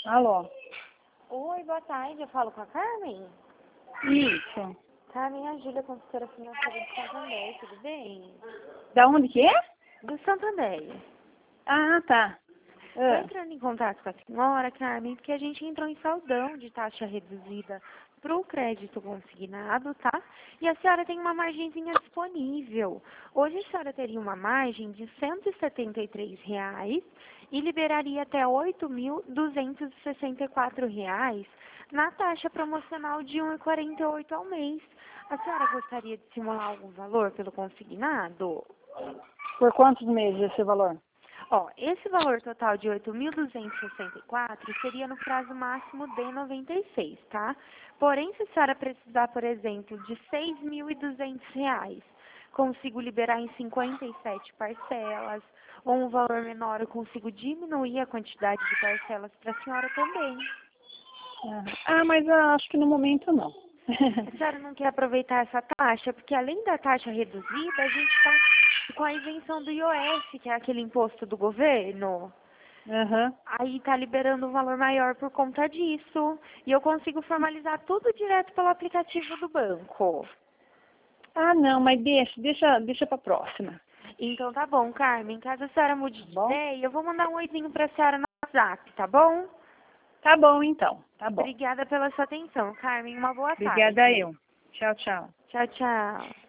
Alô? Oi, boa tarde. Eu falo com a Carmen? Isso. Carmen, é a Júlia, consultora financeira do Santander, tudo bem? Da onde que é? Do Santander. Ah, tá. Estou Ah, entrando em contato com a senhora, Carmen, porque a gente entrou em saldão de taxa reduzida para o crédito consignado, tá? E a senhora tem uma margenzinha disponível. Hoje a senhora teria uma margem de R$ 173 e liberaria até R$ 8.264 na taxa promocional de R$ 1,48 ao mês. A senhora gostaria de simular algum valor pelo consignado? por quantos meses esse valor? Ó, esse valor total de 8.264 seria no prazo máximo de 96, tá? Porém, se a senhora precisar, por exemplo, de R$ 6.200, consigo liberar em 57 parcelas, ou um valor menor, eu consigo diminuir a quantidade de parcelas para a senhora também. Ah, mas acho que no momento não. A senhora não quer aproveitar essa taxa? Porque além da taxa reduzida, a gente está com a isenção do IOF, que é aquele imposto do governo. Aham. Aí está liberando um valor maior por conta disso. E eu consigo formalizar tudo direto pelo aplicativo do banco. Ah, não, mas deixa pra próxima. Então tá bom, Carmen. Caso a senhora mude Tá de bom? ideia, eu vou mandar um oizinho para a senhora no WhatsApp, tá bom? Tá bom, então. Tá bom. Obrigada pela sua atenção, Carmen. Uma boa Obrigada tarde. eu. Tchau, tchau. Tchau, tchau.